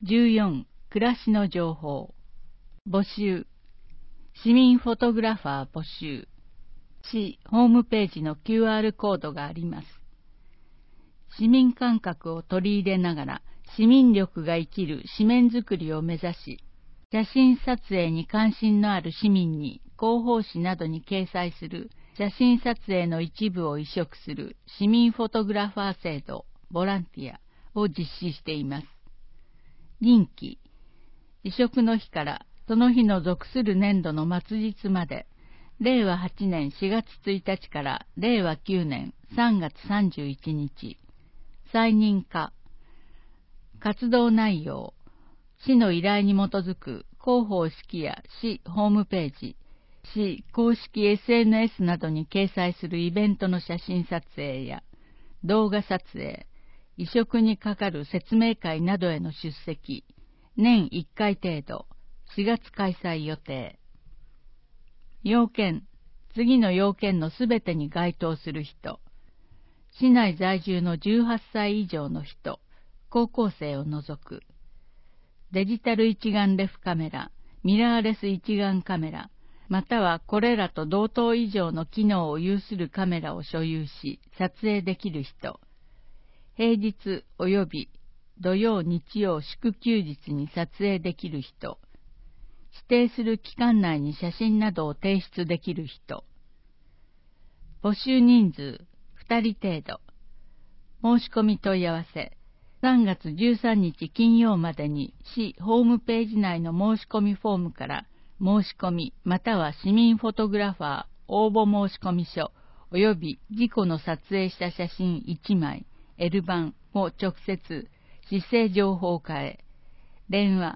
14、暮らしの情報。募集。市民フォトグラファー募集。市ホームページの QR コードがあります。市民感覚を取り入れながら市民力が生きる紙面作りを目指し、写真撮影に関心のある市民に広報誌などに掲載する写真撮影の一部を移植する市民フォトグラファー制度ボランティアを実施しています。任期、移植の日からその日の属する年度の末日まで、令和8年4月1日から令和9年3月31日、再任可。活動内容、市の依頼に基づく広報式や市ホームページ、市公式 SNS などに掲載するイベントの写真撮影や動画撮影、移植にかかる説明会などへの出席、年1回程度、4月開催予定。要件、次の要件のすべてに該当する人、市内在住の18歳以上の人、高校生を除く。デジタル一眼レフカメラ、ミラーレス一眼カメラ、またはこれらと同等以上の機能を有するカメラを所有し、撮影できる人。平日及び土曜日曜祝休日に撮影できる人。指定する期間内に写真などを提出できる人。募集人数2人程度。申し込み問い合わせ。3月13日金曜までに市ホームページ内の申し込みフォームから申し込みまたは市民フォトグラファー応募申込書及び自己の撮影した写真1枚 L 版を直接市政情報課へ。電話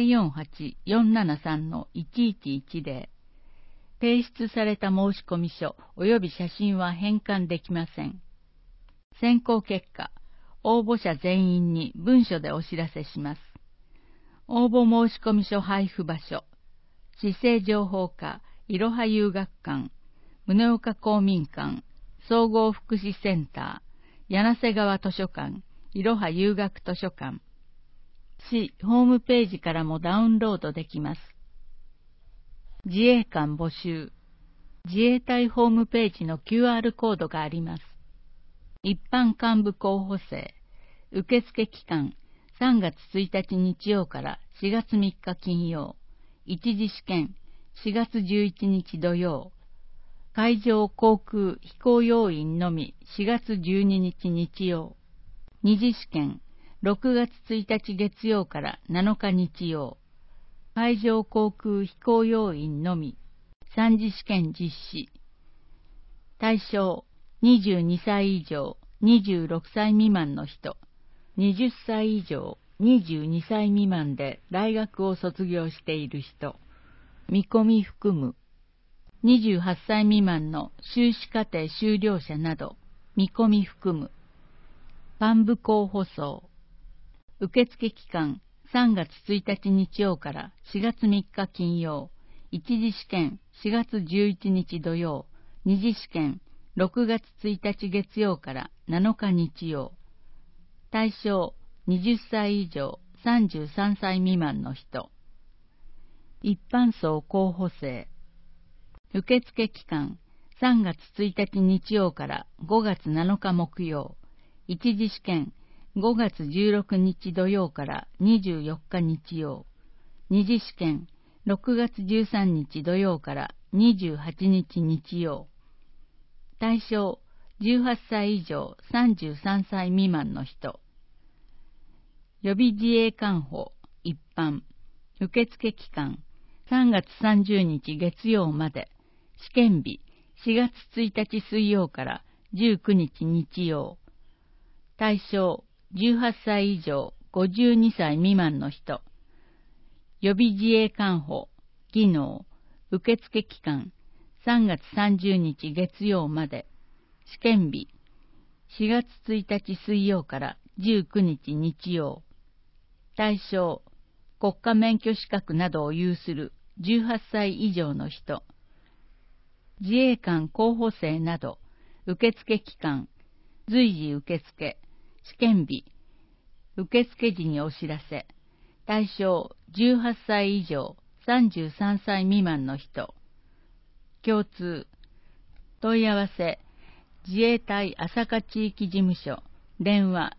048-473-1110。提出された申込書及び写真は返還できません。選考結果、応募者全員に文書でお知らせします。応募申込書配布場所、市政情報課いろは遊学館、宗岡公民館、総合福祉センター、柳瀬川図書館、いろは遊学図書館。市ホームページからもダウンロードできます。自衛官募集。自衛隊ホームページの QR コードがあります。一般幹部候補生。受付期間3月1日日曜から4月3日金曜。一次試験4月11日土曜。海上航空飛行要員のみ4月12日日曜。二次試験6月1日月曜から7日日曜。海上航空飛行要員のみ。三次試験実施。対象22歳以上26歳未満の人。20歳以上22歳未満で大学を卒業している人。見込み含む。28歳未満の修士課程修了者など。見込み含む。幹部候補層。受付期間3月1日日曜から4月3日金曜。一次試験4月11日土曜。二次試験6月1日月曜から7日日曜。対象20歳以上33歳未満の人。一般層候補生。受付期間3月1日日曜から5月7日木曜。一次試験5月16日土曜から24日日曜。二次試験6月13日土曜から28日日曜。対象18歳以上33歳未満の人。予備自衛官補一般。受付期間3月30日月曜まで。試験日4月1日水曜から19日日曜。対象18歳以上52歳未満の人。予備自衛官補技能。受付期間3月30日月曜まで。試験日4月1日水曜から19日日曜。対象国家免許資格などを有する18歳以上の人。自衛官候補生など。受付期間随時受付。試験日受付時にお知らせ。 対象18歳以上33歳未満の人。共通。問い合わせ自衛隊朝霞地域事務所電話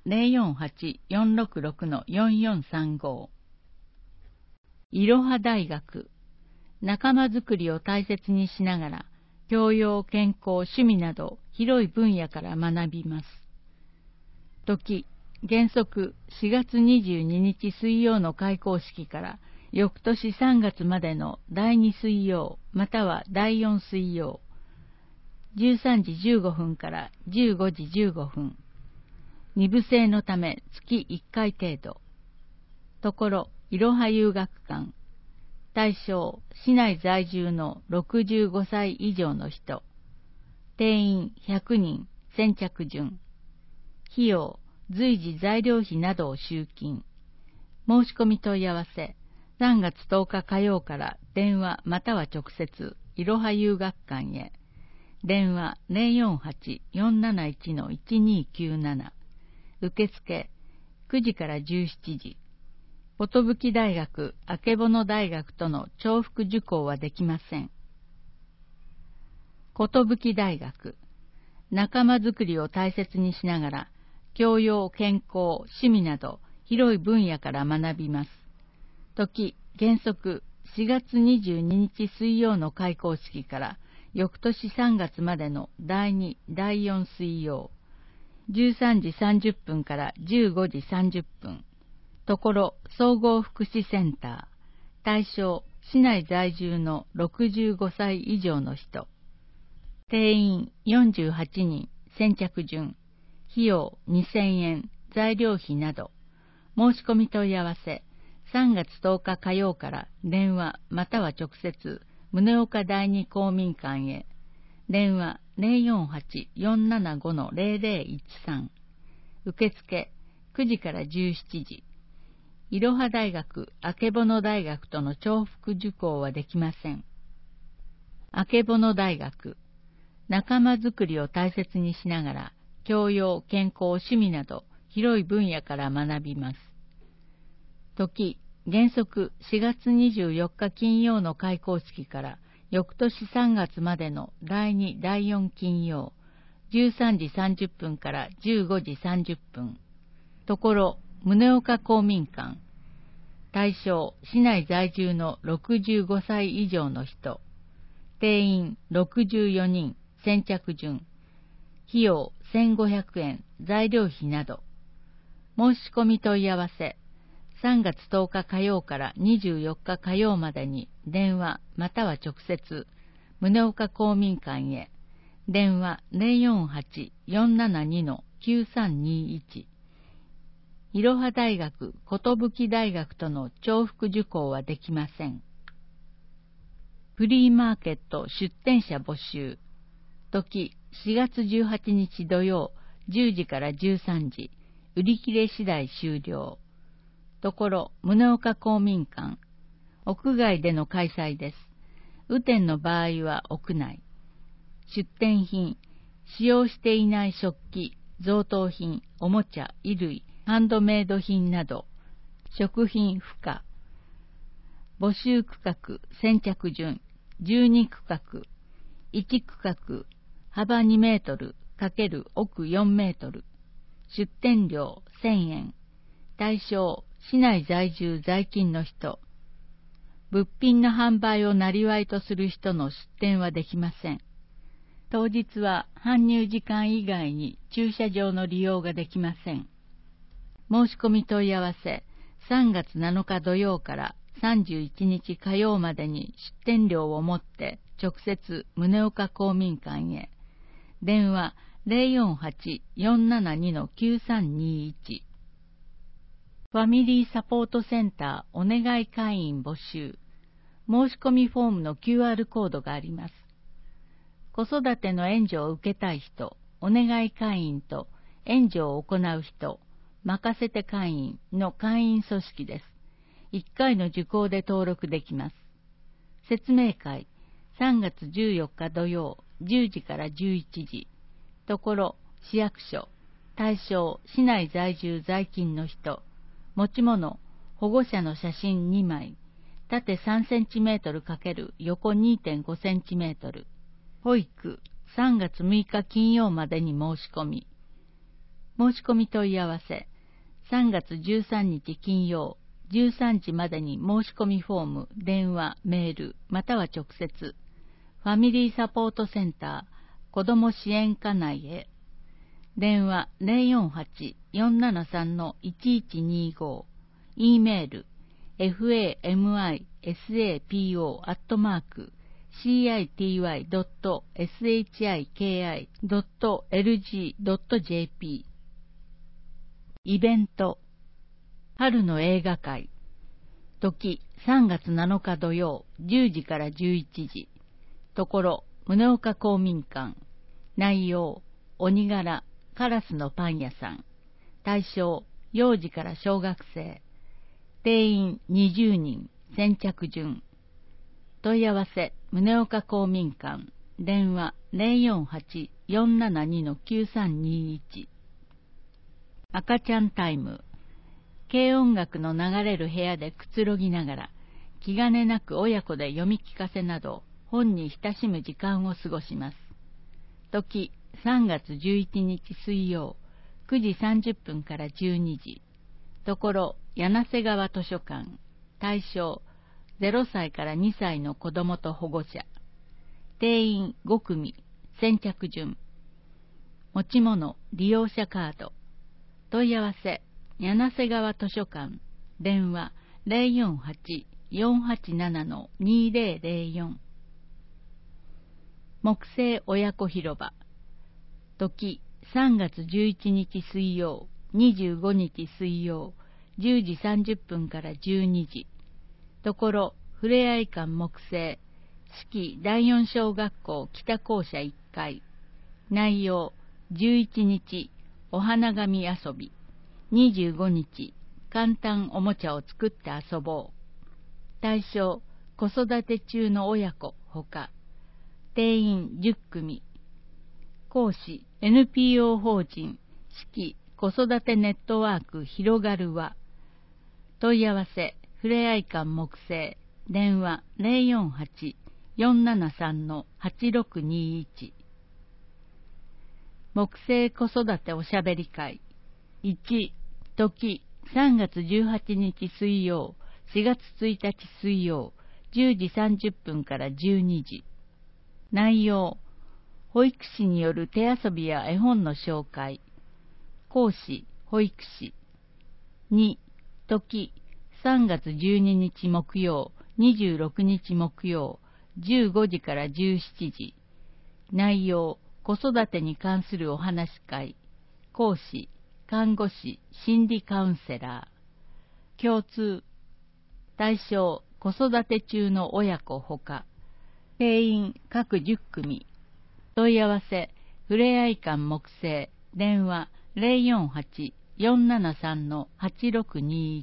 048-466-4435。いろは大学。仲間づくりを大切にしながら教養、健康、趣味など広い分野から学びます。時、原則4月22日水曜の開講式から翌年3月までの第2水曜または第4水曜、13時15分から15時15分。2部制のため月1回程度。ところ、いろは遊学館。対象、市内在住の65歳以上の人。定員100人、先着順。費用、随時材料費などを集金。申し込み問い合わせ、3月10日火曜から電話または直接、いろは遊学館へ。電話 048-471-1297。受付、9時から17時。寿大学、あけぼの大学との重複受講はできません。寿大学。仲間づくりを大切にしながら、教養、健康、趣味など広い分野から学びます。時、原則4月22日水曜の開講式から翌年3月までの第2、第4水曜、13時30分から15時30分。ところ、総合福祉センター。対象、市内在住の65歳以上の人。定員48人、先着順。費用2000円、材料費など。申し込み問い合わせ、3月10日火曜から電話または直接、宗岡第二公民館へ。電話 048-475-0013。受付、9時から17時。いろは大学、あけぼの大学との重複受講はできません。あけぼの大学。仲間づくりを大切にしながら、教養、健康、趣味など広い分野から学びます。時、原則4月24日金曜の開講式から翌年3月までの第2、第4金曜、13時30分から15時30分。ところ、宗岡公民館。対象、市内在住の65歳以上の人。定員64人、先着順。費用1500円、材料費など。申し込み問い合わせ、3月10日火曜から24日火曜までに電話または直接、宗岡公民館へ。電話 048-472-9321。いろは大学、寿大学との重複受講はできません。フリーマーケット出店者募集。時、4月18日土曜、10時から13時。売り切れ次第終了。ところ、宗岡公民館。屋外での開催です。雨天の場合は屋内。出店品、使用していない食器、贈答品、おもちゃ、衣類、ハンドメイド品など、食品付加。募集区画、先着順、12区画、1区画、幅2メートル×奥4メートル。出店料1000円。対象、市内在住在勤の人。物品の販売を生業とする人の出店はできません。当日は搬入時間以外に駐車場の利用ができません。申し込み問い合わせ、3月7日土曜から31日火曜までに出店料を持って直接宗岡公民館へ。電話 048-472-9321。ファミリーサポートセンターお願い会員募集。申し込みフォームの QR コードがあります。子育ての援助を受けたい人、お願い会員と援助を行う人、任せて会員の会員組織です。1回の受講で登録できます。説明会、3月14日土曜、10時から11時。ところ、市役所。対象、市内在住在勤の人。持ち物、 保護者の写真2枚、縦3センチメートル×横2.5センチメートル。保育、3月6日金曜までに申し込み。申し込み問い合わせ、3月13日金曜、13時までに申し込みフォーム、電話、メール、または直接、ファミリーサポートセンター、子ども支援課内へ。電話 048-473-1125、E メール、famisapo.shiki.lg.jp。 イベント、春の映画会。時、3月7日土曜、10時から11時。ところ、宗岡公民館。内容、鬼柄、カラスのパン屋さん。対象、幼児から小学生。定員20人、先着順。問い合わせ、宗岡公民館。電話 048-472-9321。赤ちゃんタイム。軽音楽の流れる部屋でくつろぎながら、気兼ねなく親子で読み聞かせなど、本に親しむ時間を過ごします。時、3月11日水曜、9時30分から12時。ところ、柳瀬川図書館。対象、0歳から2歳の子供と保護者。定員5組、先着順。持ち物、利用者カード。問い合わせ、柳瀬川図書館。電話 048-487-2004。木星親子広場。時、3月11日水曜、25日水曜、10時30分から12時。ところ、ふれあい館木星、式第四小学校北校舎1階。内容、11日、お花紙遊び。25日、簡単おもちゃを作って遊ぼう。対象、子育て中の親子ほか。定員10組。講師、NPO 法人、式子育てネットワーク広がるは。問い合わせ、ふれあい館木星。電話 048-473-8621。木星子育ておしゃべり会。1、時、3月18日水曜、4月1日水曜、10時30分から12時。内容、保育士による手遊びや絵本の紹介。講師、保育士。2、時、3月12日木曜、26日木曜、15時から17時。内容、子育てに関するお話し会。講師、看護師、心理カウンセラー。共通。対象、子育て中の親子ほか。定員各10組。問い合わせ、ふれあい館木星。電話 048-473-8621。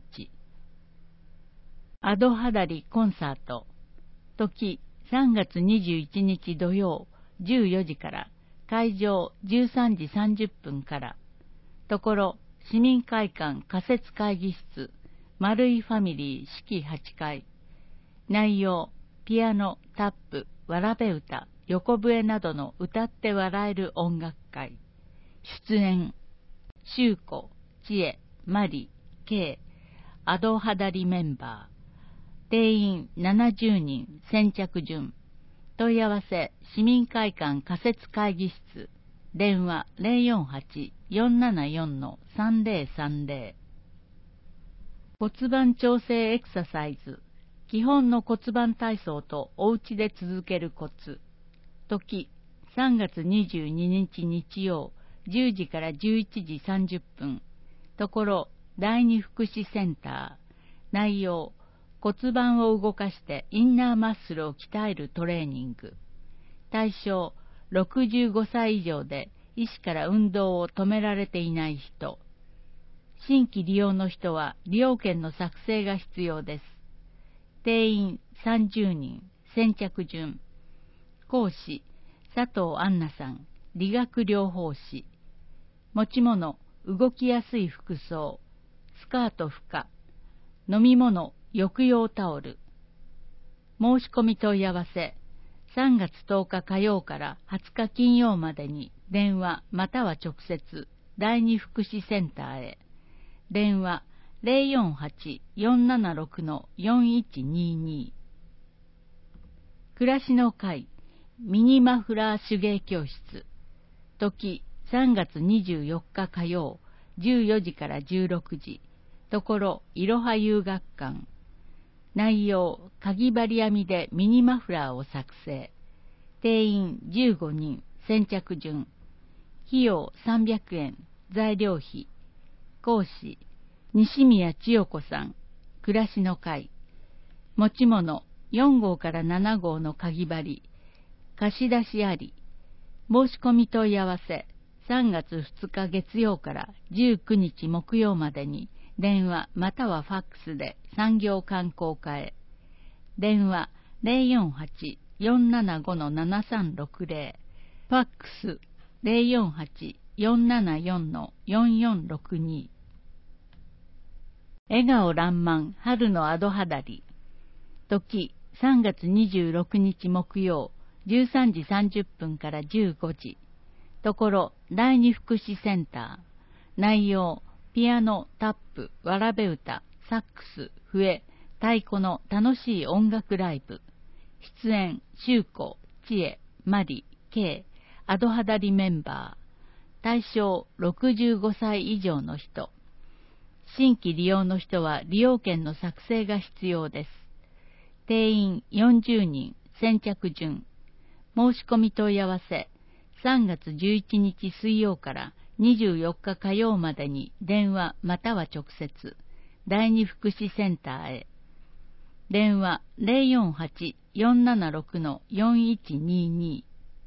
アドハダリコンサート。時、3月21日土曜、14時から。会場13時30分から。ところ、市民会館仮設会議室、丸いファミリー式8階。内容、ピアノ、タップ、わらべ歌、横笛などの歌って笑える音楽会。出演、秀子、千恵、マリ、K、アドハダリメンバー。定員70人、先着順。問い合わせ、市民会館仮設会議室。電話 048-474-3030。骨盤調整エクササイズ。基本の骨盤体操とお家で続けるコツ。時、3月22日日曜、10時から11時30分。ところ、第二福祉センター。内容、骨盤を動かしてインナーマッスルを鍛えるトレーニング。対象、65歳以上で医師から運動を止められていない人。新規利用の人は利用券の作成が必要です。定員30人、先着順。講師、佐藤杏奈さん、理学療法士。持ち物、動きやすい服装、スカート負荷。 飲み物、浴用タオル。申し込み問い合わせ、3月10日火曜から20日金曜までに電話または直接、第二福祉センターへ。電話048-476-4122。暮らしの会、ミニマフラー手芸教室。時、3月24日火曜、14時から16時。ところ、いろは遊学館。内容、かぎ針編みでミニマフラーを作成。定員15人、先着順。費用300円、材料費。講師、西宮千代子さん、暮らしの会。持ち物、4号から7号のかぎ針。貸し出しあり。申し込み問い合わせ、3月2日月曜から19日木曜までに、電話またはファックスで産業観光課へ。電話048-475-7360。ファックス048-474-4462。笑顔爛漫春のアドハダリ。時3月26日木曜13時30分から15時。ところ第二福祉センター。内容、ピアノ、タップ、わらべ歌、サックス、笛、太鼓の楽しい音楽ライブ。出演、秀子、千恵、マリ、K、アドハダリメンバー。対象、65歳以上の人。新規利用の人は利用券の作成が必要です。定員40人、先着順。申し込み問い合わせ、3月11日水曜から24日火曜までに電話または直接、第二福祉センターへ。電話048-476-4122。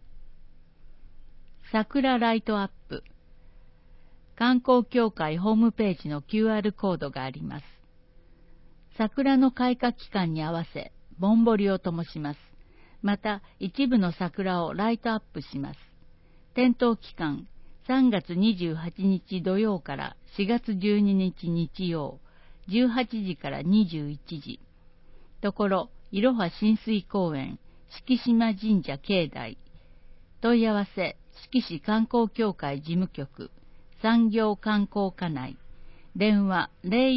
桜ライトアップ。観光協会ホームページの QR コードがあります。桜の開花期間に合わせ、ぼんぼりを灯します。また、一部の桜をライトアップします。点灯期間、3月28日土曜から4月12日日曜、18時から21時。ところ、いろは親水公園、敷島神社境内。問い合わせ、敷市観光協会事務局、産業観光課内。電話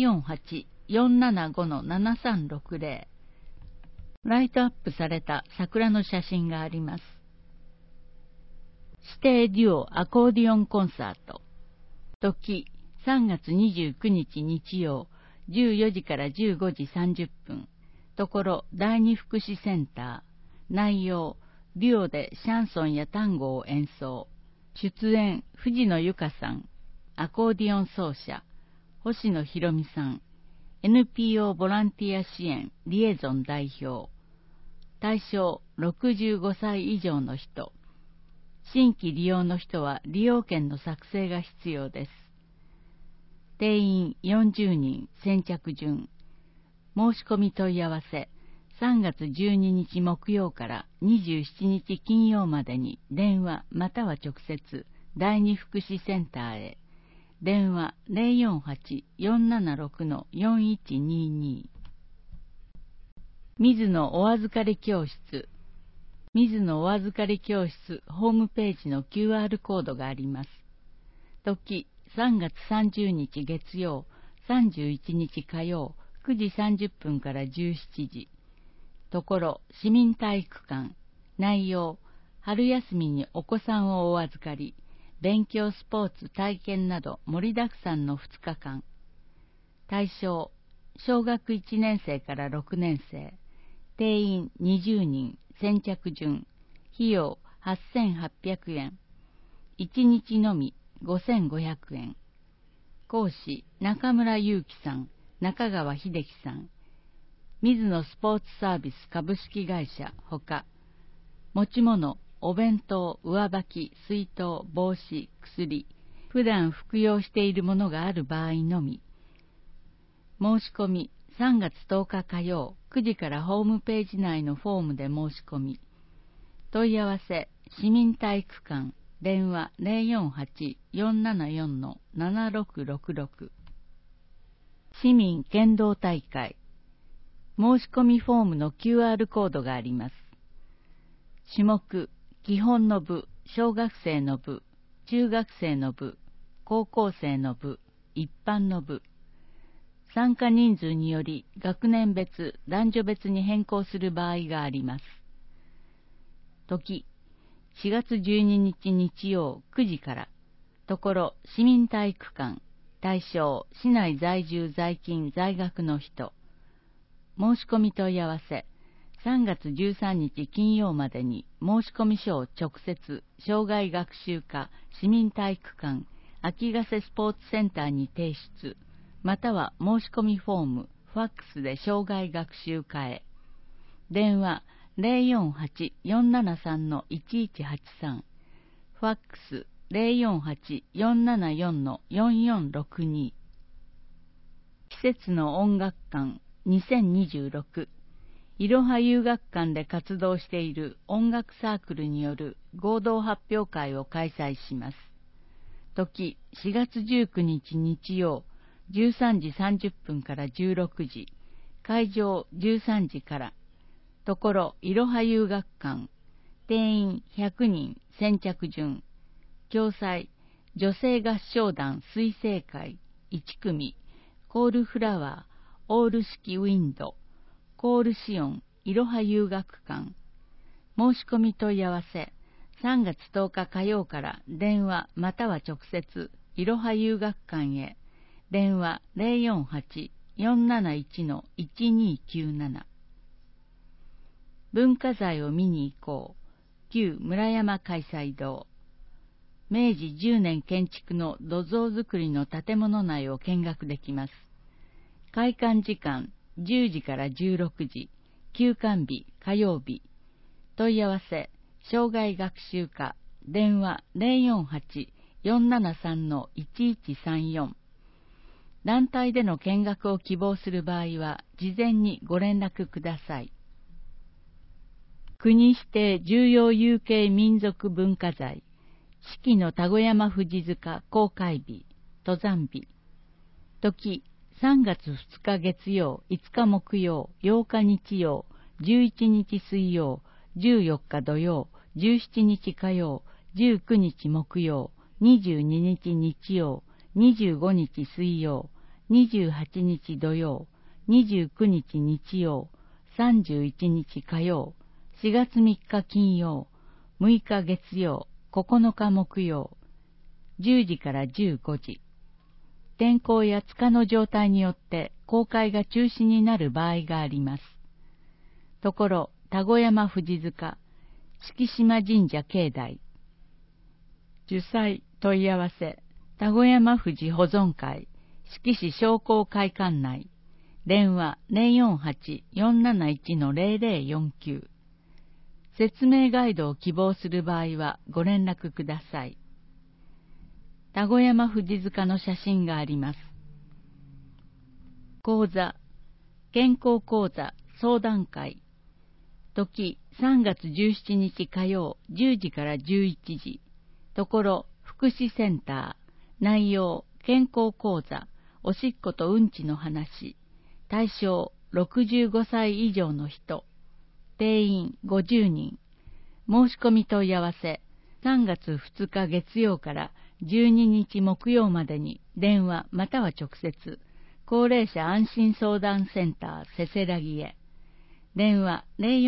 048-475-7360。ライトアップされた桜の写真があります。指定デュオアコーディオンコンサート。時、3月29日日曜、14時から15時30分。ところ、第二福祉センター。内容、デュオでシャンソンやタンゴを演奏。出演、藤野由香さん。アコーディオン奏者、星野博美さん。NPO ボランティア支援リエゾン代表。対象、65歳以上の人。新規利用の人は利用券の作成が必要です。定員40人、先着順。申し込み問い合わせ、3月12日木曜から27日金曜までに電話または直接、第二福祉センターへ。電話048-476-4122。水野お預かり教室。水野お預かり教室ホームページの QR コードがあります。時、3月30日月曜、31日火曜、9時30分から17時。ところ、市民体育館。内容、春休みにお子さんをお預かり、勉強、スポーツ、体験など盛りだくさんの2日間。対象、小学1年生から6年生。定員20人、先着順。費用8800円。1日のみ5500円。講師、中村祐樹さん、中川秀樹さん。水野スポーツサービス株式会社ほか。持ち物、お弁当、上履き、水筒、帽子、薬、普段服用しているものがある場合のみ。申し込み、3月10日火曜、9時からホームページ内のフォームで申し込み。問い合わせ、市民体育館、電話048-474-7666。 市民剣道大会。申し込みフォームの QR コードがあります。種目、基本の部、小学生の部、中学生の部、高校生の部、一般の部。参加人数により学年別、男女別に変更する場合があります。時、4月12日日曜9時から。ところ、市民体育館。対象、市内在住在勤在学の人。申し込み問い合わせ。3月13日金曜までに申し込み書を直接、障害学習課市民体育館秋ヶ瀬スポーツセンターに提出、または申し込みフォーム、ファックスで障害学習課へ。電話 048-473-1183、ファックス 048-474-4462。季節の音楽館2026、いろは遊学館で活動している音楽サークルによる合同発表会を開催します。時、4月19日日曜、13時30分から16時、会場13時から。ところ、いろは遊学館、定員100人先着順。共催、女性合唱団水星会1組、コールフラワー、オール式ウィンド、コールシオン、いろは遊学館。申し込み問い合わせ、3月10日火曜から電話または直接、いろは遊学館へ。電話 048-471-1297。文化財を見に行こう。旧村山開催堂。明治10年建築の土蔵造りの建物内を見学できます。開館時間10時から16時、休館日火曜日。問い合わせ、障害学習課、電話 048-473-1134。団体での見学を希望する場合は、事前にご連絡ください。国指定重要有形民族文化財、四季の田子山富士塚公開日、登山日。時、3月2日月曜、5日木曜、8日日曜、11日水曜、14日土曜、17日火曜、19日木曜、22日日曜、25日水曜、28日土曜、29日日曜、31日火曜、4月3日金曜、6日月曜、9日木曜、10時から15時。天候や塚の状態によって公開が中止になる場合があります。ところ、田子山富士塚、敷島神社境内。主催問い合わせ、田子山富士保存会、敷市商工会館内。電話 048-471-0049。説明ガイドを希望する場合はご連絡ください。田子山富士塚の写真があります。講座、健康講座相談会。時、3月17日火曜10時から11時。ところ、福祉センター。内容、健康講座、おしっことうんちの話。対象、65歳以上の人。定員50人。申し込み問い合わせ、3月2日月曜から12日木曜までに電話または直接、高齢者安心相談センターせせらぎへ。電話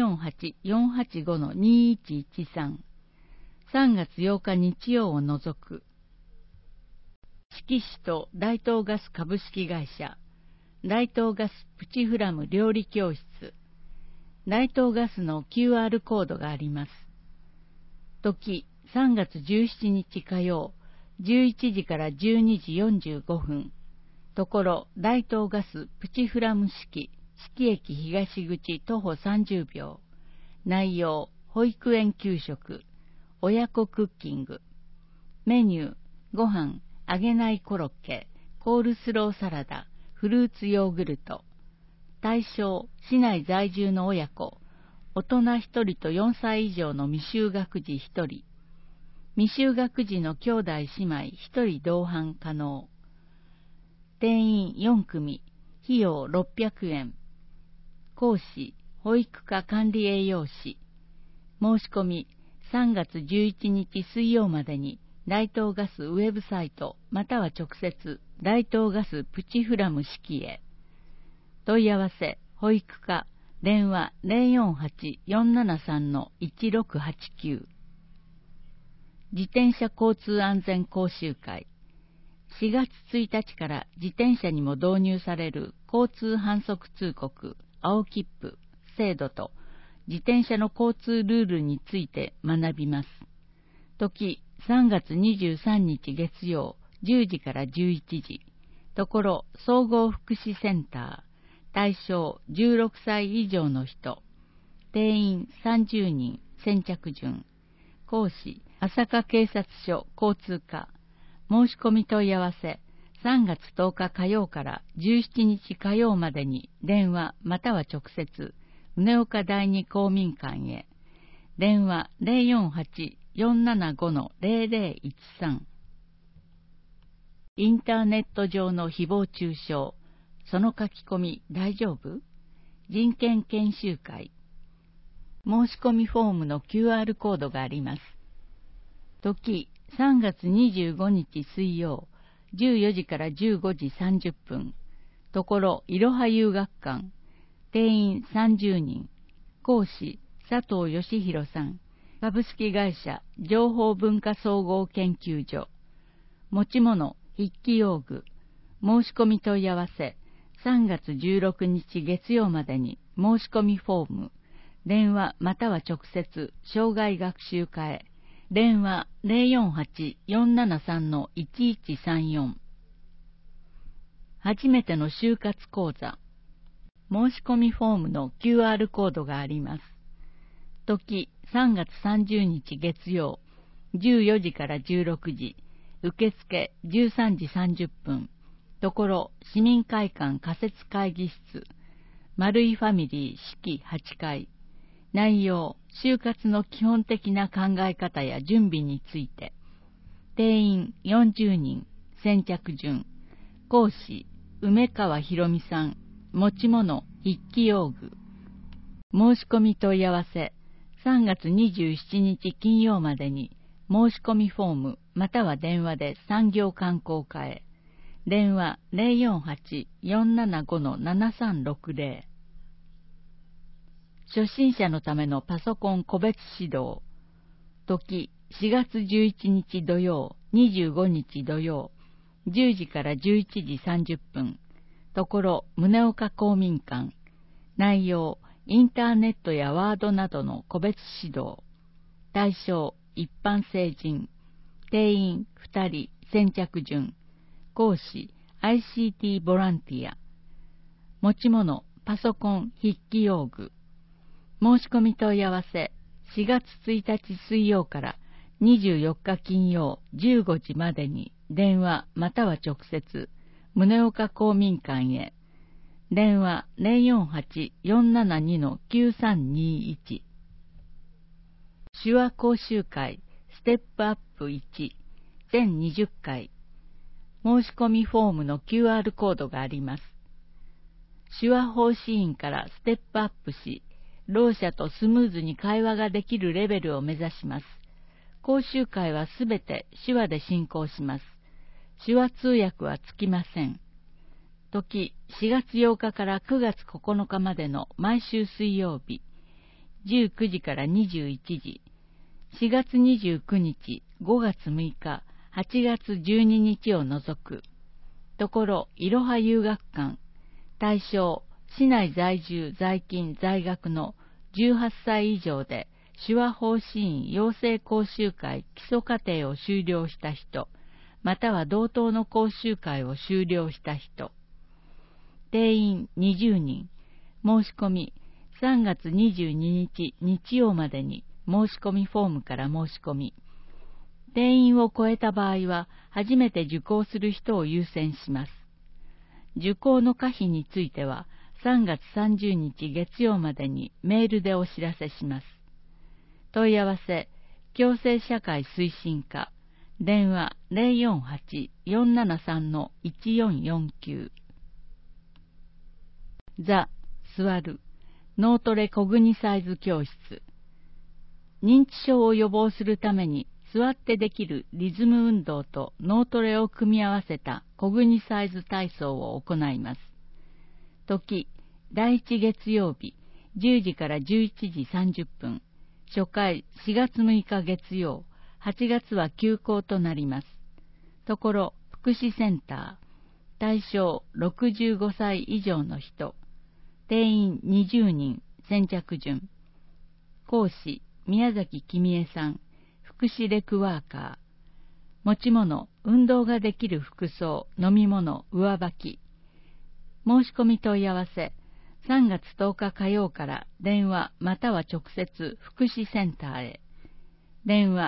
048-485-2113。3月8日日曜を除く。四季市と大東ガス株式会社、大東ガスプチフラム料理教室。大東ガスの QR コードがあります。時、3月17日火曜、11時から12時45分。ところ、大東ガスプチフラム式、四季駅東口徒歩30秒。内容、保育園給食、親子クッキング。メニュー、ご飯、揚げないコロッケ、コールスローサラダ、フルーツヨーグルト。対象、市内在住の親子、大人1人と4歳以上の未就学児1人。未就学児の兄弟姉妹1人同伴可能。定員4組、 費用600円。講師、保育課管理栄養士。申し込み、3月11日水曜までに、大東ガスウェブサイト、または直接、大東ガスプチフラム式へ。問い合わせ、保育課、電話 048-473-1689。自転車交通安全講習会。4月1日から自転車にも導入される交通反則通告、青切符、制度と自転車の交通ルールについて学びます。時3月23日月曜10時から11時。ところ総合福祉センター。対象16歳以上の人。定員30人。先着順。講師朝霞警察署交通課。申し込み問い合わせ3月10日火曜から17日火曜までに電話または直接宗岡第二公民館へ。電話 048-475-0013。インターネット上の誹謗中傷。その書き込み大丈夫？人権研修会。申し込みフォームの QR コードがあります。時3月25日水曜14時から15時30分。ところいろは遊学館。定員30人。講師佐藤義弘さん。株式会社情報文化総合研究所。持ち物筆記用具。申し込み問い合わせ3月16日月曜までに申し込みフォーム。電話または直接障害学習課へ。電話 048-473-1134。初めての就活講座。申し込みフォームの QR コードがあります。時3月30日月曜14時から16時。受付13時30分。ところ市民会館仮設会議室。丸井ファミリー式8階。内容、就活の基本的な考え方や準備について。定員40人。先着順。講師、梅川博美さん。持ち物、筆記用具。申し込み問い合わせ。3月27日金曜までに申し込みフォームまたは電話で産業観光課へ。電話 048-475-7360。初心者のためのパソコン個別指導。時4月11日土曜25日土曜10時から11時30分。ところ宗岡公民館。内容インターネットやワードなどの個別指導。対象一般成人。定員2人。先着順。講師 ICT ボランティア。持ち物パソコン筆記用具。申し込み問い合わせ4月1日水曜から24日金曜15時までに電話または直接宗岡公民館へ。電話 048-472-9321。手話講習会ステップアップ1全20回。申し込みフォームの QR コードがあります。手話奉仕員からステップアップし、ろう者とスムーズに会話ができるレベルを目指します。講習会はすべて手話で進行します。手話通訳はつきません。時4月8日から9月9日までの毎週水曜日、19時から21時、4月29日、5月6日、8月12日を除く。ところいろは遊学館。対象市内在住在勤在学の18歳以上で手話奉仕員養成講習会基礎課程を修了した人、または同等の講習会を修了した人。定員20人。申し込み3月22日日曜までに申し込みフォームから申し込み。定員を超えた場合は初めて受講する人を優先します。受講の可否については3月30日月曜までにメールでお知らせします。問い合わせ、共生社会推進課。電話 048-473-1449。 座、座る、脳トレコグニサイズ教室。認知症を予防するために座ってできるリズム運動と脳トレを組み合わせたコグニサイズ体操を行います。時、第1月曜日、10時から11時30分。初回、4月6日月曜、8月は休校となります。ところ、福祉センター。対象65歳以上の人。定員20人、先着順。講師、宮崎君江さん、福祉レクワーカー。持ち物、運動ができる服装、飲み物、上履き。申し込み問い合わせ、3月10日火曜から電話または直接福祉センターへ。電話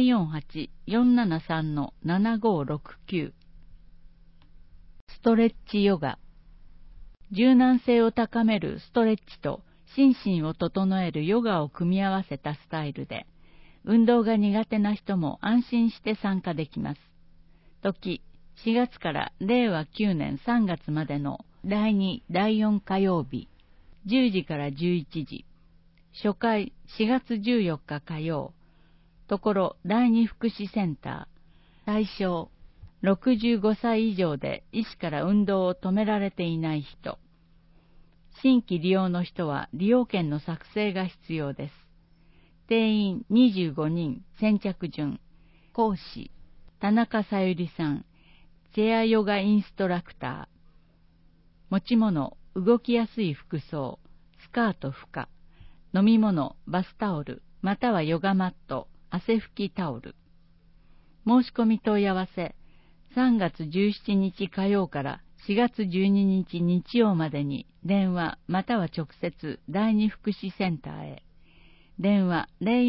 048-473-7569。ストレッチヨガ。柔軟性を高めるストレッチと心身を整えるヨガを組み合わせたスタイルで、運動が苦手な人も安心して参加できます。時、4月から令和9年3月までの第2、第4火曜日、10時から11時。初回、4月14日火曜。ところ、第2福祉センター。対象、65歳以上で医師から運動を止められていない人。新規利用の人は利用券の作成が必要です。定員25人、先着順。講師、田中さゆりさん。チェアヨガインストラクター。持ち物、動きやすい服装、スカート負荷。飲み物、バスタオル、またはヨガマット、汗拭きタオル。申し込み問い合わせ、3月17日火曜から4月12日日曜までに電話または直接第二福祉センターへ。電話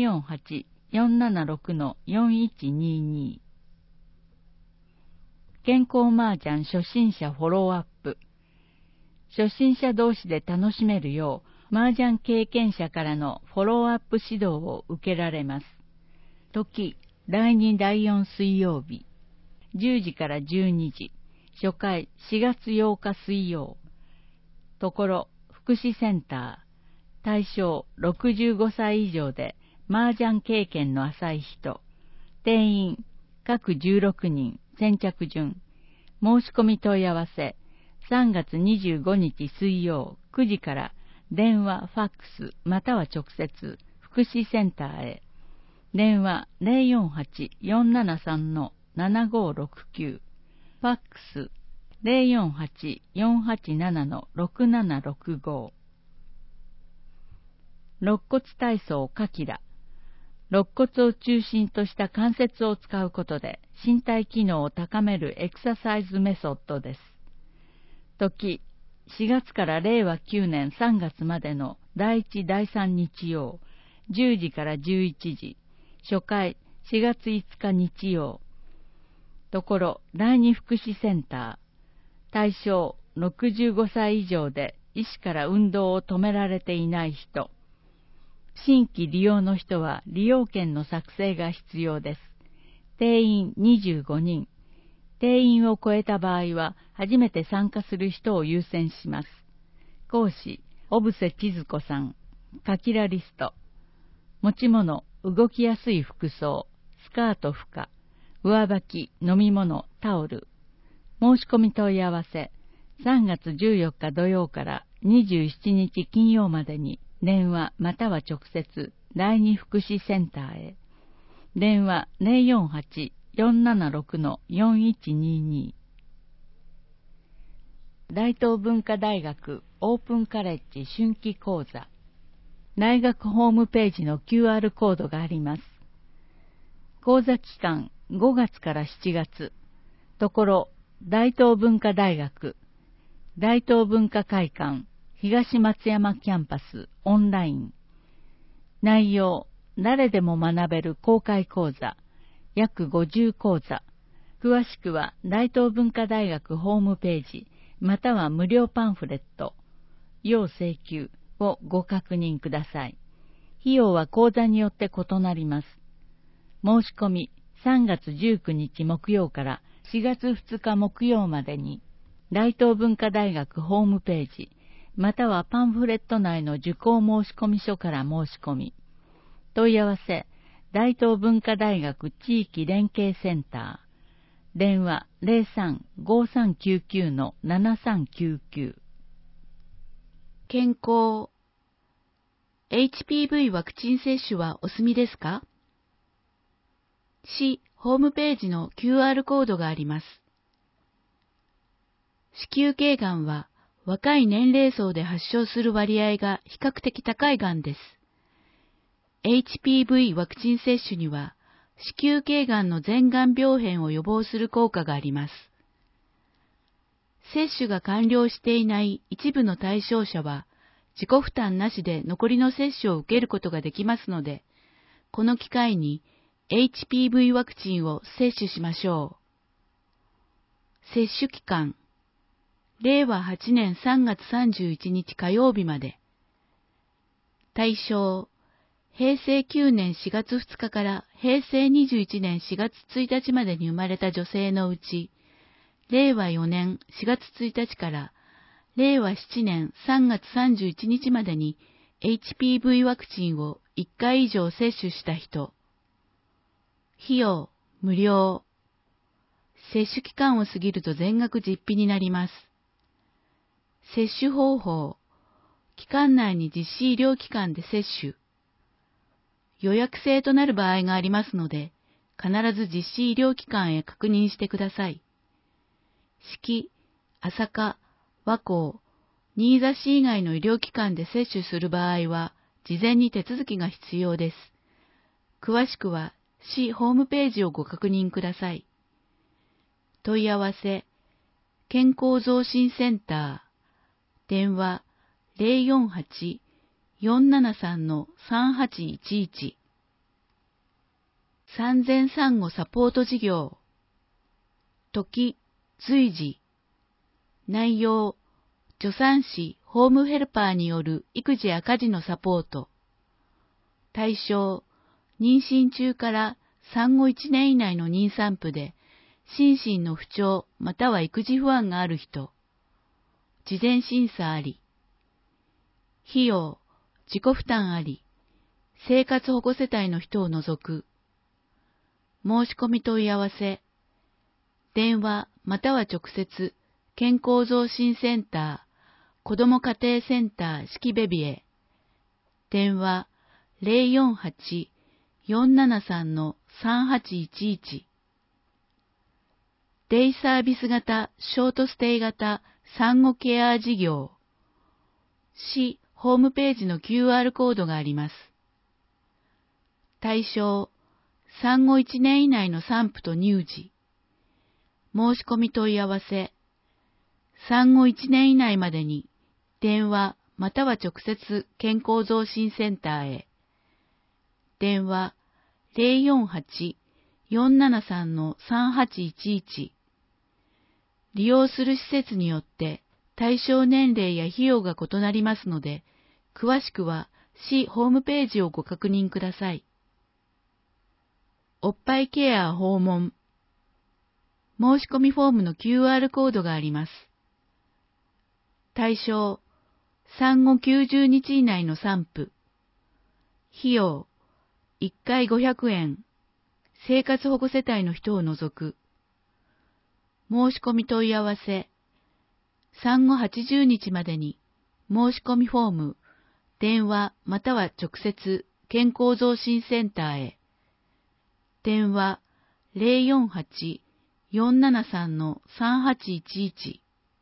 048-476-4122。健康麻雀初心者フォローアップ。初心者同士で楽しめるよう麻雀経験者からのフォローアップ指導を受けられます。時、第2第4水曜日、10時から12時。初回、4月8日水曜。ところ、福祉センター。対象、65歳以上で麻雀経験の浅い人。定員、各16人、先着順。申し込み問い合わせ、3月25日水曜9時から電話、ファックス、または直接、福祉センターへ。電話 048-473-7569。ファックス 048-487-6765。肋骨体操カキラ。肋骨を中心とした関節を使うことで身体機能を高めるエクササイズメソッドです。時、4月から令和9年3月までの第1、第3日曜、10時から11時。初回、4月5日日曜。ところ、第2福祉センター。対象、65歳以上で医師から運動を止められていない人。新規利用の人は利用券の作成が必要です。定員25人。定員を超えた場合は初めて参加する人を優先します。講師、小布施千鶴子さん。カキラリスト。持ち物、動きやすい服装、スカート負荷、上履き、飲み物、タオル。申し込み問い合わせ、3月14日土曜から27日金曜までに電話または直接第二福祉センターへ。電話 048-476-4122。大東文化大学オープンカレッジ春季講座。大学ホームページの QR コードがあります。講座期間5月から7月。ところ、大東文化大学、大東文化会館、東松山キャンパス、オンライン。内容、誰でも学べる公開講座、約50講座。詳しくは大東文化大学ホームページ、または無料パンフレット、要請求をご確認ください。費用は講座によって異なります。申し込み3月19日木曜から4月2日木曜までに、大東文化大学ホームページ、 またはパンフレット内の受講申込書から申し込み。問い合わせ、大東文化大学地域連携センター。電話03-5399-7399。 健康。HPV ワクチン接種はお済みですか？市ホームページの QR コードがあります。子宮頸がんは若い年齢層で発症する割合が比較的高いがんです。HPV ワクチン接種には子宮頸がんの前がん病変を予防する効果があります。接種が完了していない一部の対象者は自己負担なしで残りの接種を受けることができますので、この機会に HPV ワクチンを接種しましょう。接種期間、令和8年3月31日火曜日まで。対象、平成9年4月2日から平成21年4月1日までに生まれた女性のうち、令和4年4月1日から令和7年3月31日までに HPV ワクチンを1回以上接種した人。費用、無料。接種期間を過ぎると全額実費になります。接種方法。期間内に実施医療機関で接種。予約制となる場合がありますので、必ず実施医療機関へ確認してください。志木、朝霞、和光、新座市以外の医療機関で接種する場合は、事前に手続きが必要です。詳しくは、市ホームページをご確認ください。問い合わせ、健康増進センター、電話048-473-3811。産前産後サポート事業。時、随時。内容、助産師、ホームヘルパーによる育児や家事のサポート。対象、妊娠中から産後1年以内の妊産婦で、心身の不調または育児不安がある人。事前審査あり。費用、自己負担あり。生活保護世帯の人を除く。申し込み問い合わせ。電話または直接、健康増進センター、子ども家庭センター式ベビへ。電話048-473-3811。デイサービス型ショートステイ型産後ケア事業。市ホームページの QR コードがあります。対象、産後1年以内の産婦と乳児。申し込み問い合わせ。産後1年以内までに電話または直接健康増進センターへ。電話048-473-3811。利用する施設によって対象年齢や費用が異なりますので、詳しくは市ホームページをご確認ください。おっぱいケア訪問。申し込みフォームの QR コードがあります。対象、産後90日以内の産婦。費用、1回500円。生活保護世帯の人を除く。申し込み問い合わせ。産後80日までに申し込みフォーム、電話または直接健康増進センターへ。電話048-473-3811。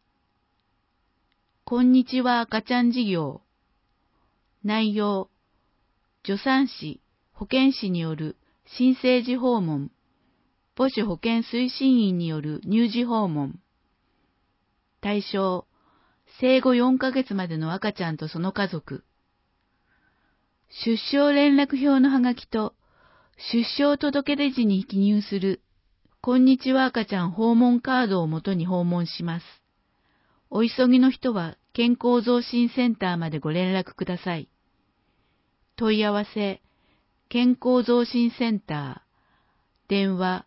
こんにちは赤ちゃん事業。内容、助産師、保健師による新生児訪問、母子保健推進員による乳児訪問。対象、生後4ヶ月までの赤ちゃんとその家族。出生連絡票のはがきと、出生届出時に記入する、こんにちは赤ちゃん訪問カードをもとに訪問します。お急ぎの人は健康増進センターまでご連絡ください。問い合わせ、健康増進センター、電話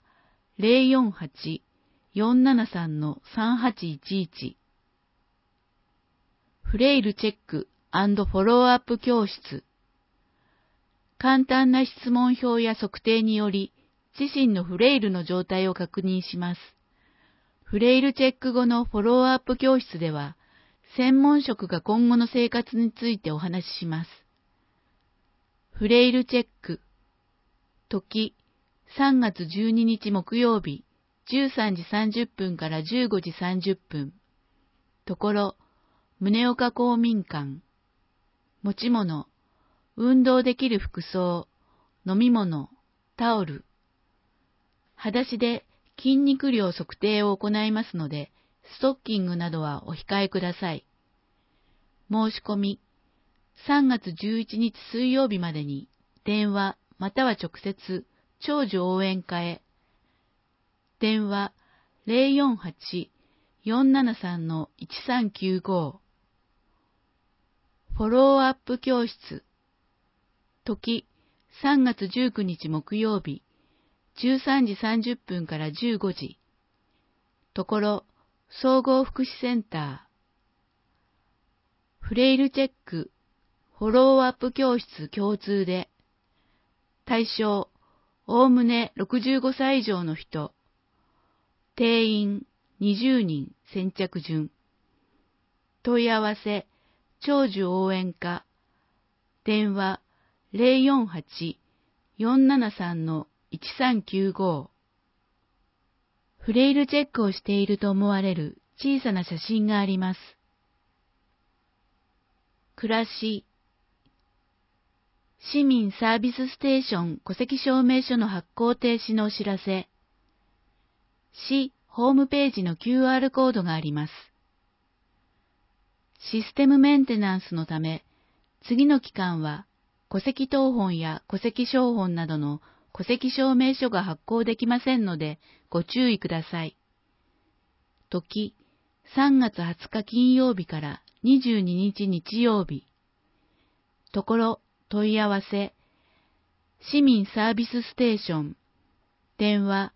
048-473-3811。 フレイルチェック&フォローアップ教室。簡単な質問票や測定により、自身のフレイルの状態を確認します。フレイルチェック後のフォローアップ教室では、専門職が今後の生活についてお話しします。フレイルチェック。時、3月12日木曜日、13時30分から15時30分。ところ、宗岡公民館。持ち物、運動できる服装、飲み物、タオル。裸足で筋肉量測定を行いますので、ストッキングなどはお控えください。申し込み、3月11日水曜日までに、電話または直接、長寿応援課へ。電話048-473-1395。フォローアップ教室。時、3月19日木曜日、13時30分から15時。ところ、総合福祉センター。フレイルチェック、フォローアップ教室共通で。対象、おおむね65歳以上の人。定員20人先着順。問い合わせ、長寿応援課。電話048-473-1395。フレイルチェックをしていると思われる小さな写真があります。暮らし。市民サービスステーション戸籍証明書の発行停止のお知らせ。市ホームページの QR コードがあります。システムメンテナンスのため、次の期間は戸籍謄本や戸籍抄本などの戸籍証明書が発行できませんのでご注意ください。時、3月20日金曜日から22日日曜日。ところ、問い合わせ、市民サービスステーション。電話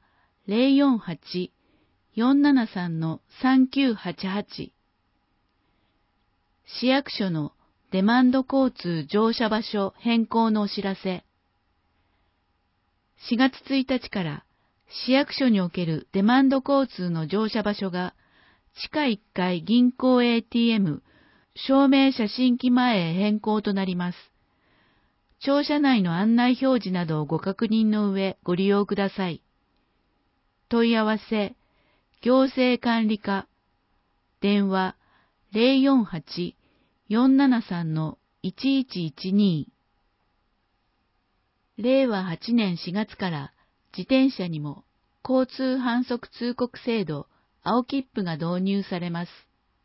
048-473-3988。市役所のデマンド交通乗車場所変更のお知らせ。4月1日から市役所におけるデマンド交通の乗車場所が地下1階銀行 ATM 証明写真機前へ変更となります。庁舎内の案内表示などをご確認の上ご利用ください。問い合わせ、行政管理課。電話048-473-1112。令和8年4月から自転車にも交通反則通告制度青切符が導入されます。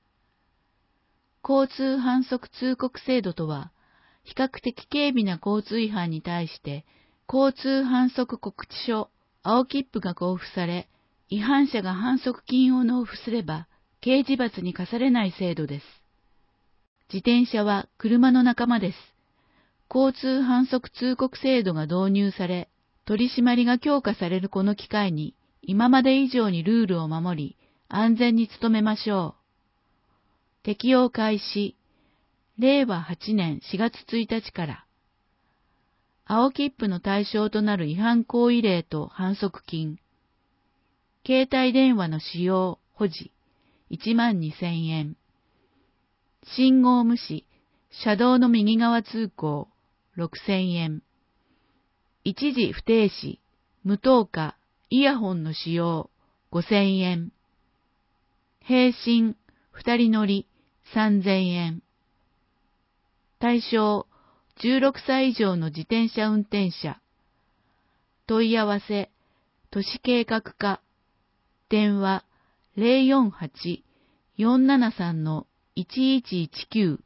交通反則通告制度とは、比較的軽微な交通違反に対して交通反則告知書青切符が交付され、違反者が反則金を納付すれば刑事罰に科されない制度です。自転車は車の仲間です。交通反則通告制度が導入され、取り締まりが強化されるこの機会に、今まで以上にルールを守り、安全に努めましょう。適用開始、令和8年4月1日から。青切符の対象となる違反行為例と反則金。携帯電話の使用、保持、12,000円。信号無視、車道の右側通行、6,000円。一時不停止、無灯火、イヤホンの使用、5,000円。並進、二人乗り、3,000円。対象、16歳以上の自転車運転者。問い合わせ、都市計画課。電話、048-473-1119。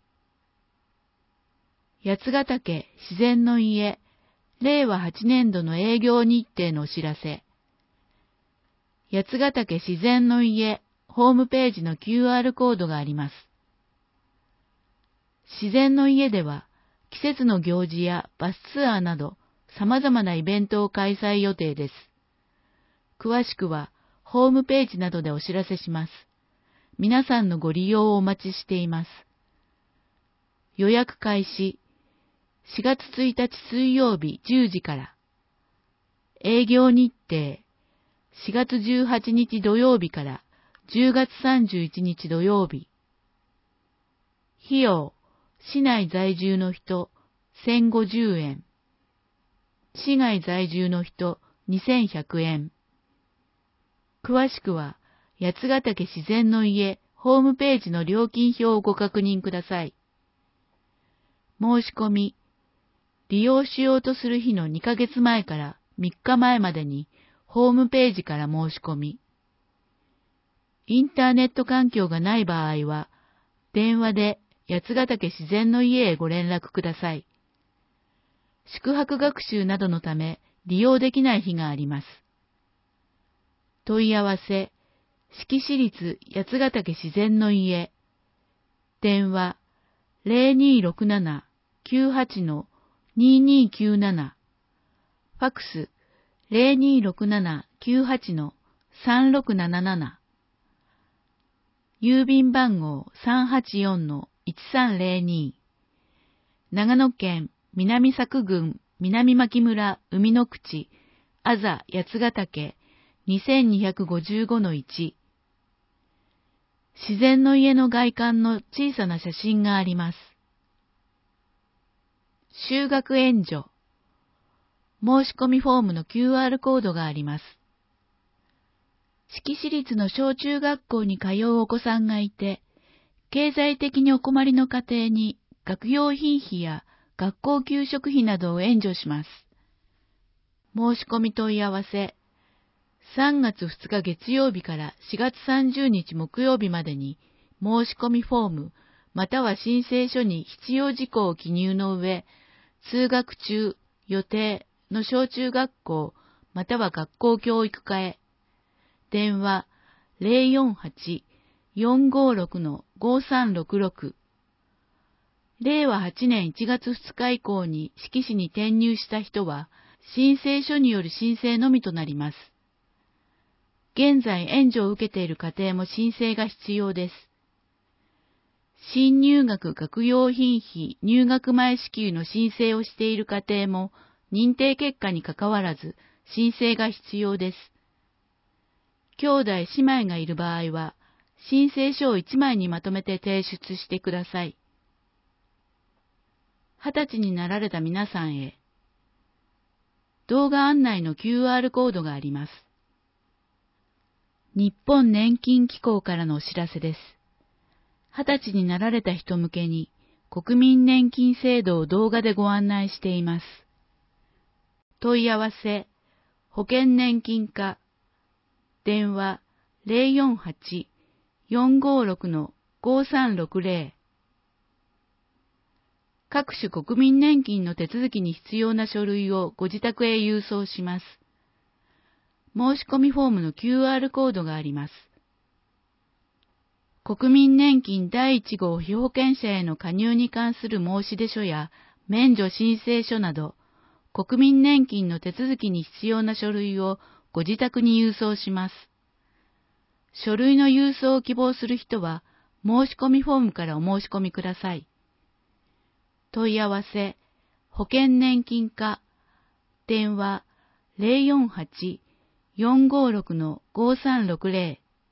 八ヶ岳自然の家、令和8年度の営業日程のお知らせ。八ヶ岳自然の家、ホームページの QR コードがあります。自然の家では、季節の行事やバスツアーなど、様々なイベントを開催予定です。詳しくは、ホームページなどでお知らせします。皆さんのご利用をお待ちしています。 予約開始。4月1日水曜日10時から。営業日程。4月18日土曜日から10月31日土曜日。費用。市内在住の人1050円。市外在住の人2100円。詳しくは、八ヶ岳自然の家ホームページの料金表をご確認ください。申し込み。利用しようとする日の2ヶ月前から3日前までにホームページから申し込み。インターネット環境がない場合は、電話で八ヶ岳自然の家へご連絡ください。宿泊学習などのため利用できない日があります。問い合わせ、志木市立八ヶ岳自然の家。電話、0267-98-2297。ファックス、0267-98-3677。郵便番号384-1302。長野県南佐久郡南牧村海の口、あざ八ヶ岳2255-1。自然の家の外観の小さな写真があります。就学援助。申し込みフォームの QR コードがあります。志木市立の小中学校に通うお子さんがいて、経済的にお困りの家庭に学用品費や学校給食費などを援助します。申し込み問い合わせ。3月2日月曜日から4月30日木曜日までに申し込みフォームまたは申請書に必要事項を記入の上、通学中、予定の小中学校または学校教育課へ。電話048-456-5366。令和8年1月2日以降に志木市に転入した人は、申請書による申請のみとなります。現在援助を受けている家庭も申請が必要です。新入学学用品費入学前支給の申請をしている家庭も認定結果にかかわらず申請が必要です。兄弟姉妹がいる場合は申請書を1枚にまとめて提出してください。20歳になられた皆さんへ。動画案内の QR コードがあります。日本年金機構からのお知らせです。20歳になられた人向けに国民年金制度を動画でご案内しています。問い合わせ、保険年金課、電話048-456-5360。各種国民年金の手続きに必要な書類をご自宅へ郵送します。申し込みフォームの QR コードがあります。国民年金第1号被保険者への加入に関する申出書や免除申請書など、国民年金の手続きに必要な書類をご自宅に郵送します。書類の郵送を希望する人は、申し込みフォームからお申し込みください。問い合わせ、保険年金課、電話048-456-5360。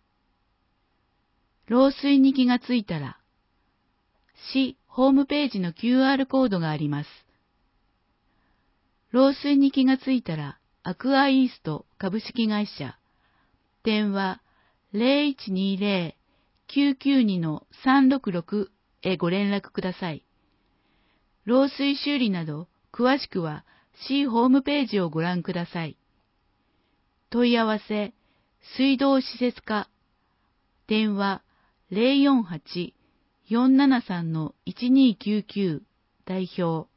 漏水に気がついたら、市ホームページの QR コードがあります。漏水に気がついたら、アクアイースト株式会社、電話0120-992-366へご連絡ください。漏水修理など、詳しくは市ホームページをご覧ください。問い合わせ、水道施設課、電話048-473-1299代表。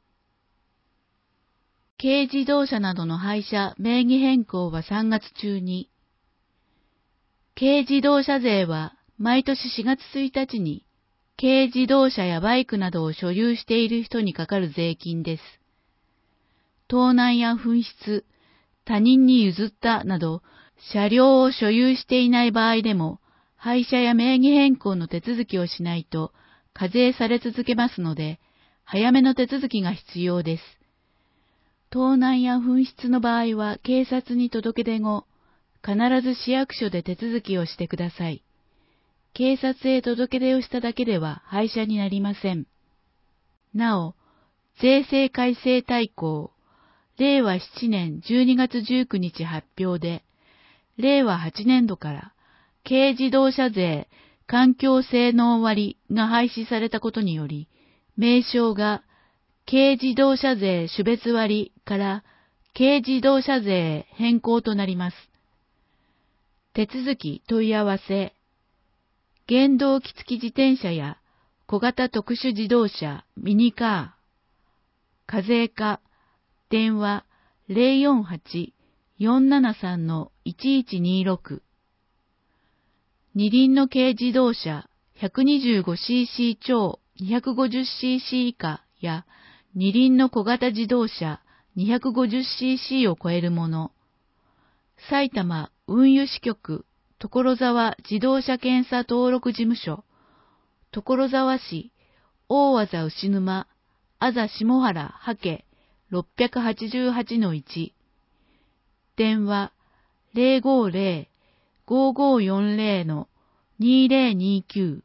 軽自動車などの廃車名義変更は3月中に。軽自動車税は毎年4月1日に軽自動車やバイクなどを所有している人にかかる税金です。盗難や紛失、他人に譲ったなど車両を所有していない場合でも廃車や名義変更の手続きをしないと課税され続けますので、 早めの手続きが必要です。盗難や紛失の場合は警察に届け出後、必ず市役所で手続きをしてください。警察へ届け出をしただけでは廃車になりません。なお、税制改正大綱、令和7年12月19日発表で、令和8年度から軽自動車税環境性能割が廃止されたことにより、名称が軽自動車税種別割から軽自動車税へ変更となります。手続き問い合わせ、原動機付き自転車や小型特殊自動車、ミニカー、課税課、電話 048-473-1126。二輪の軽自動車 125cc 超 250cc 以下や二輪の小型自動車 250cc を超えるもの。埼玉運輸支局所沢自動車検査登録事務所、所沢市大字牛沼あざ下原はけ 688-1。電話 050-5540-2029。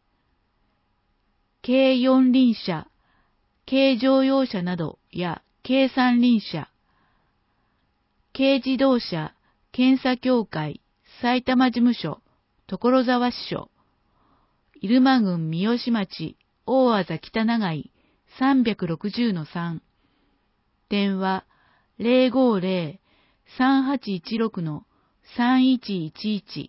軽四輪車、軽乗用車などや軽三輪車、軽自動車検査協会埼玉事務所所沢支所、入間郡三芳町大字北長井 360-3。電話 050-3816-3111。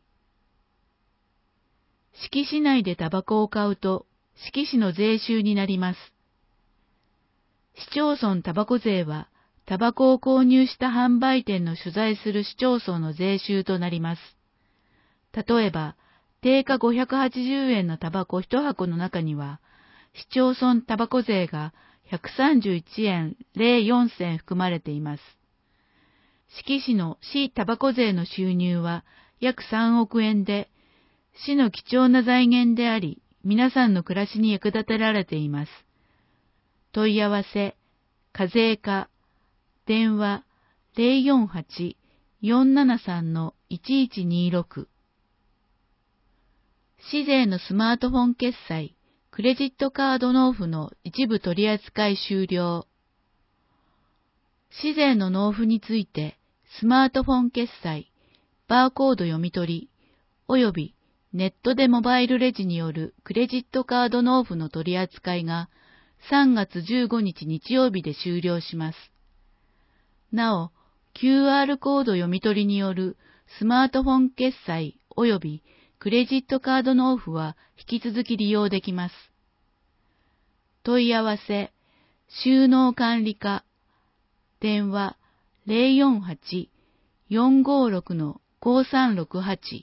志木市内でタバコを買うと志木市の税収になります。市町村タバコ税はタバコを購入した販売店の所在する市町村の税収となります。例えば、定価580円のタバコ1箱の中には、市町村タバコ税が131円04銭含まれています。志木市の市タバコ税の収入は約3億円で、市の貴重な財源であり、皆さんの暮らしに役立てられています。問い合わせ、課税課、電話 048-473-1126。市税のスマートフォン決済、クレジットカード納付の一部取り扱い終了。市税の納付について、スマートフォン決済、バーコード読み取り、およびネットでモバイルレジによるクレジットカード納付の取り扱いが3月15日日曜日で終了します。なお、QR コード読み取りによるスマートフォン決済およびクレジットカード納付は引き続き利用できます。問い合わせ、収納管理課、電話 048-456-5368。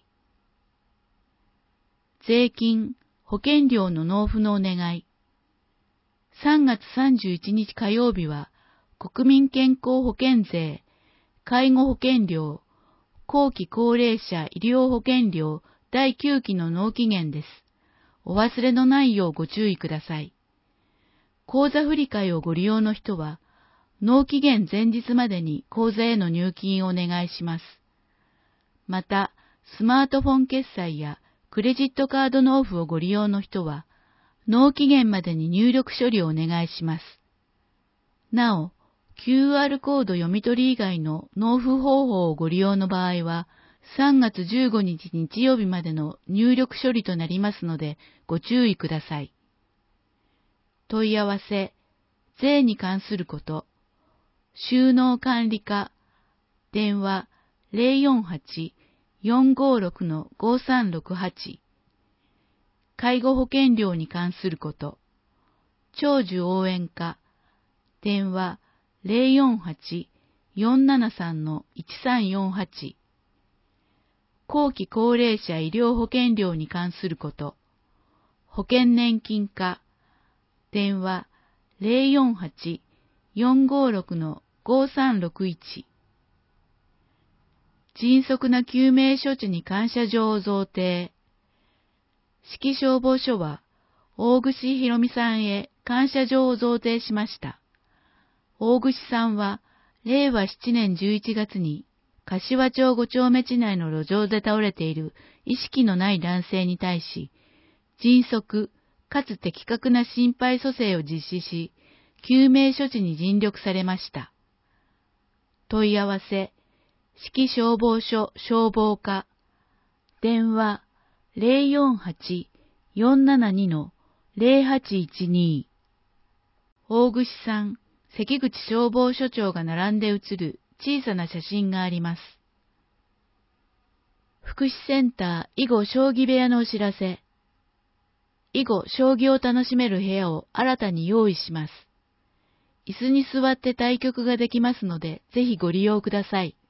税金、保険料の納付のお願い。3月31日火曜日は、国民健康保険税、介護保険料、後期高齢者医療保険料第9期の納期限です。お忘れのないようご注意ください。口座振替をご利用の人は、納期限前日までに口座への入金をお願いします。また、スマートフォン決済やクレジットカード納付をご利用の人は、納期限までに入力処理をお願いします。なお、QR コード読み取り以外の納付方法をご利用の場合は、3月15日日曜日までの入力処理となりますので、ご注意ください。問い合わせ、税に関すること、収納管理課、電話 048-456-5368。介護保険料に関すること、長寿応援課、電話 048-473-1348。後期高齢者医療保険料に関すること、保険年金課、電話 048-456-5361。迅速な救命処置に感謝状を贈呈。志木消防署は、大串ひろみさんへ感謝状を贈呈しました。大串さんは、令和7年11月に、柏町5丁目地内の路上で倒れている意識のない男性に対し、迅速かつ的確な心肺蘇生を実施し、救命処置に尽力されました。問い合わせ、市消消防署消防課、電話 048-472-0812。大串さん、関口消防署長が並んで写る小さな写真があります。福祉センター囲碁将棋部屋のお知らせ。囲碁将棋を楽しめる部屋を新たに用意します。椅子に座って対局ができますので、ぜひご利用ください。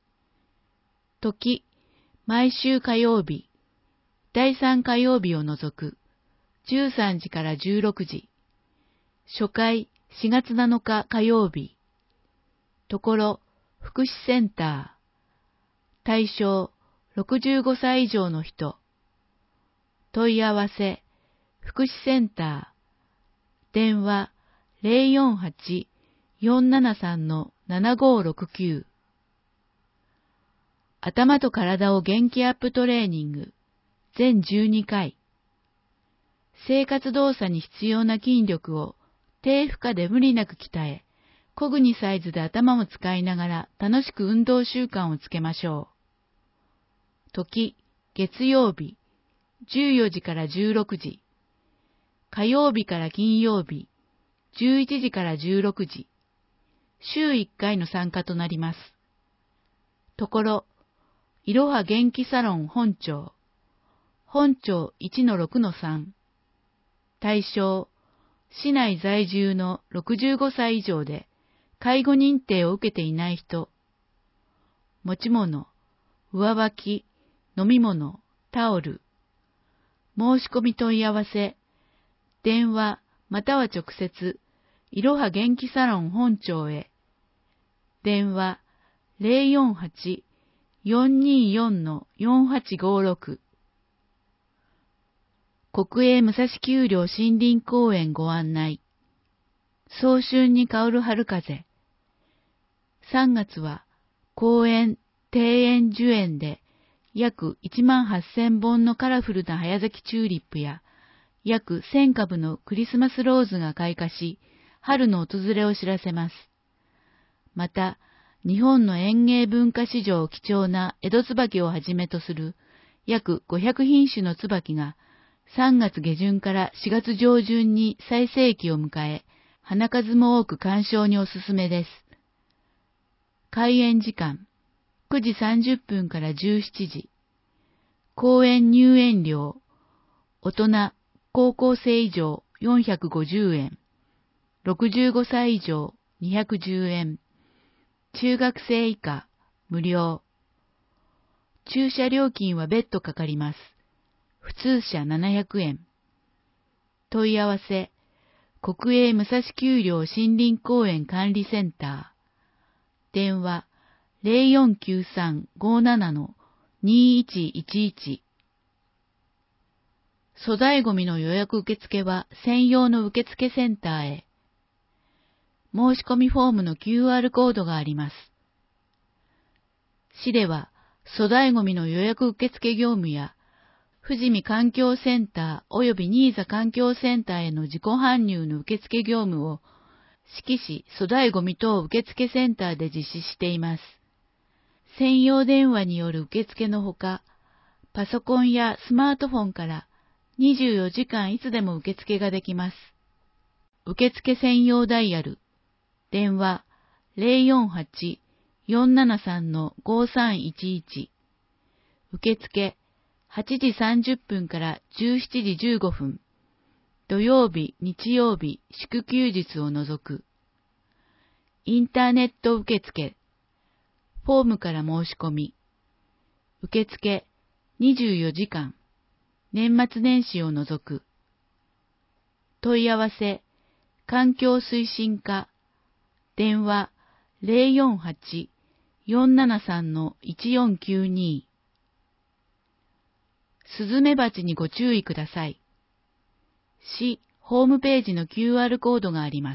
時、毎週火曜日、第3火曜日を除く、13時から16時。初回、4月7日火曜日。ところ、福祉センター。対象、65歳以上の人。問い合わせ、福祉センター。電話、048-473-7569。頭と体を元気アップトレーニング。全12回。生活動作に必要な筋力を低負荷で無理なく鍛え、コグニサイズで頭も使いながら楽しく運動習慣をつけましょう。時、月曜日、14時から16時。火曜日から金曜日、11時から16時。週1回の参加となります。ところ、いろは元気サロン本町。本町 1-6-3。対象、市内在住の65歳以上で、介護認定を受けていない人。持ち物、上履き、飲み物、タオル。申し込み問い合わせ、電話または直接、いろは元気サロン本町へ。電話048-424-4856。国営武蔵丘陵森林公園ご案内。早春に香る春風。3月は公園、庭園樹園で約18,000本のカラフルな早咲きチューリップや約1000株のクリスマスローズが開花し、春の訪れを知らせます。また、日本の園芸文化史上貴重な江戸椿をはじめとする約500品種の椿が3月下旬から4月上旬に最盛期を迎え、花数も多く鑑賞におすすめです。開園時間、9時30分から17時。公園入園料、大人、高校生以上450円。65歳以上210円。中学生以下無料。駐車料金は別途かかります。普通車700円。問い合わせ、国営武蔵丘陵森林公園管理センター。電話0493-57-2111。粗大ごみの予約受付は専用の受付センターへ。申し込みフォームの QR コードがあります。市では粗大ごみの予約受付業務や富士見環境センター及び新座環境センターへの自己搬入の受付業務を志木市粗大ごみ等受付センターで実施しています。専用電話による受付のほか、パソコンやスマートフォンから24時間いつでも受付ができます。受付専用ダイヤル、電話048-473-5311。受付8時30分から17時15分。土曜日、日曜日、祝休日を除く。インターネット受付。フォームから申し込み。受付24時間。年末年始を除く。問い合わせ、環境推進課。電話048-473-1492。スズメバチにご注意ください。市ホームページの QR コードがあります。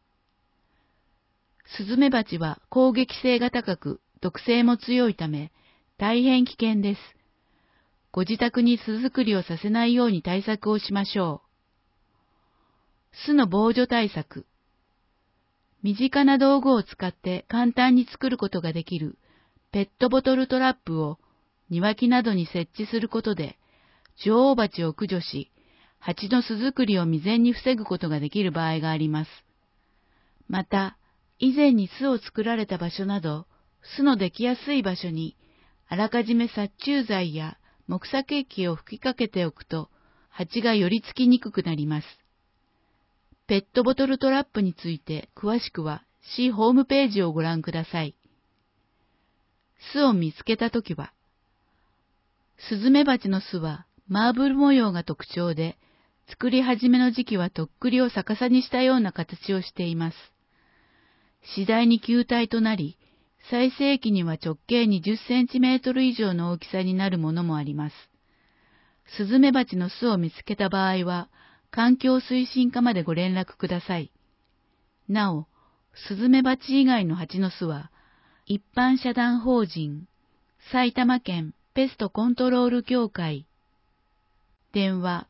スズメバチは攻撃性が高く、毒性も強いため、大変危険です。ご自宅に巣作りをさせないように対策をしましょう。巣の防除対策。身近な道具を使って簡単に作ることができるペットボトルトラップを庭木などに設置することで、女王蜂を駆除し、蜂の巣作りを未然に防ぐことができる場合があります。また、以前に巣を作られた場所など、巣のできやすい場所に、あらかじめ殺虫剤や木作液を吹きかけておくと、蜂が寄りつきにくくなります。ペットボトルトラップについて詳しくは、市ホームページをご覧ください。巣を見つけたときは、スズメバチの巣はマーブル模様が特徴で、作り始めの時期はとっくりを逆さにしたような形をしています。次第に球体となり、最盛期には直径20センチメートル以上の大きさになるものもあります。スズメバチの巣を見つけた場合は、環境推進課までご連絡ください。なお、スズメバチ以外の蜂の巣は、一般社団法人、埼玉県ペストコントロール協会、電話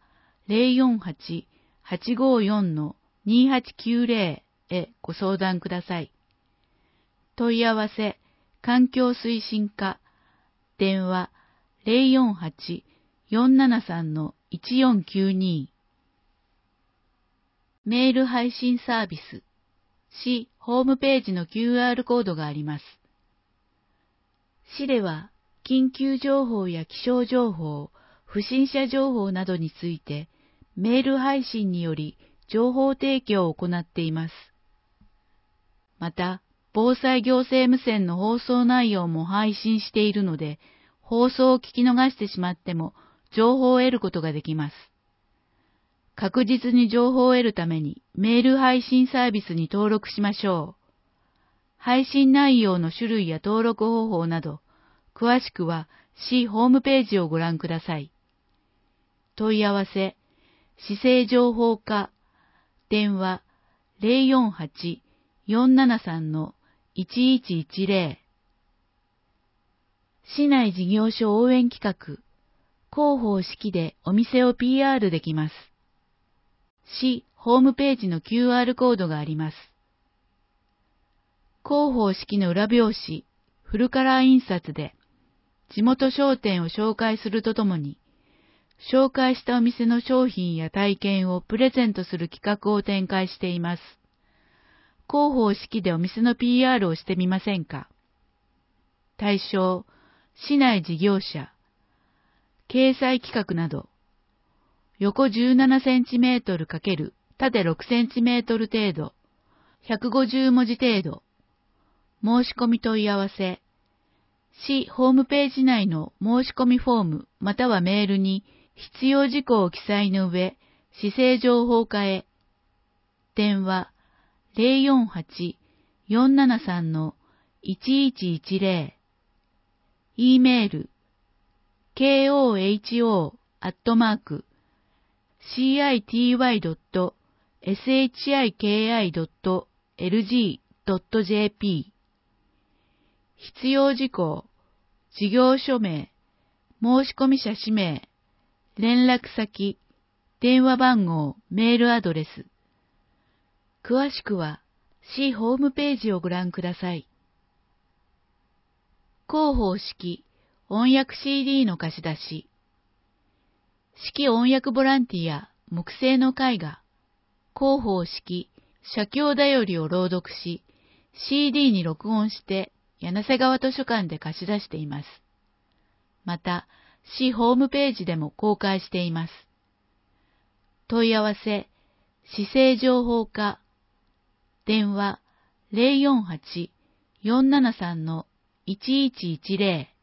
048-854-2890へご相談ください。問い合わせ、環境推進課、電話048-473-1492。メール配信サービス、市ホームページの QR コードがあります。市では、緊急情報や気象情報、不審者情報などについて、メール配信により情報提供を行っています。また、防災行政無線の放送内容も配信しているので、放送を聞き逃してしまっても情報を得ることができます。確実に情報を得るためにメール配信サービスに登録しましょう。配信内容の種類や登録方法など、詳しくは市ホームページをご覧ください。問い合わせ、市政情報課、電話048-473-1110。市内事業所応援企画、広報式でお店を PR できます。市ホームページの QR コードがあります。広報式の裏表紙、フルカラー印刷で、地元商店を紹介するとともに、紹介したお店の商品や体験をプレゼントする企画を展開しています。広報式でお店の PR をしてみませんか？対象、市内事業者、掲載企画など、横17センチメートル×縦6センチメートル程度、150文字程度、申し込み問い合わせ、市ホームページ内の申し込みフォームまたはメールに必要事項を記載の上、市政情報課へ、電話048-473-1110、E メール、koho@city.shiki.lg.jp。 必要事項、事業所名、申込者氏名、連絡先、電話番号、メールアドレス。詳しくは、市ホームページをご覧ください。広報式、音訳 CD の貸し出し。式音訳ボランティア、木製の絵画。広報式、写経だよりを朗読し、CD に録音して、柳瀬川図書館で貸し出しています。また、市ホームページでも公開しています。問い合わせ、市政情報課、電話048-473-1110